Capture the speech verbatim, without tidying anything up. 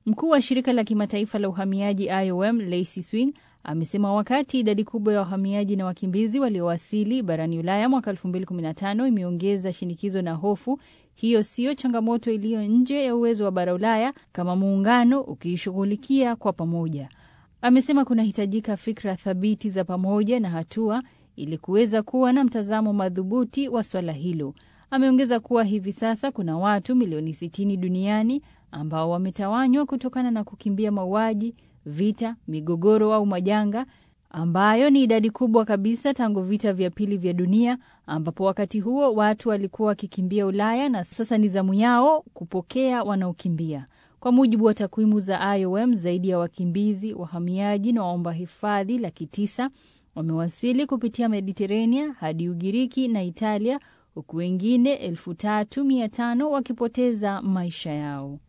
Mkuu wa shirika la kimataifa la uhamiaji I O M, Lacey Swing, amesema wakati idadi kubwa ya wahamiaji na wakimbizi waliowasili barani Ulaya mwaka elfu mbili kumi na tano imeongeza shinikizo na hofu, hiyo sio changamoto iliyo nje ya uwezo wa bara Ulaya kama muungano ukiishughulikia kwa pamoja. Amesema kunahitajika fikra thabiti za pamoja na hatua ili kuweza kuwa na mtazamo madhubuti wa swala hilo. Ameongeza kuwa hivi sasa kuna watu milioni sitini duniani ambao wametawanywa kutokana na kukimbia mauaji, vita, migogoro au majanga, ambayo ni idadi kubwa kabisa tangu vita vya pili vya dunia, ambapo wakati huo watu walikuwa wakikimbia Ulaya na sasa ni zamu yao kupokea wanaokimbia. Kwa mujibu wa takwimu za I O M, zaidi ya wakimbizi, wahamiaji na waomba hifadhi laki tisa wamewasili kupitia Mediterania hadi Ugiriki na Italia, huku wengine elfu tatu mia tano wakipoteza maisha yao.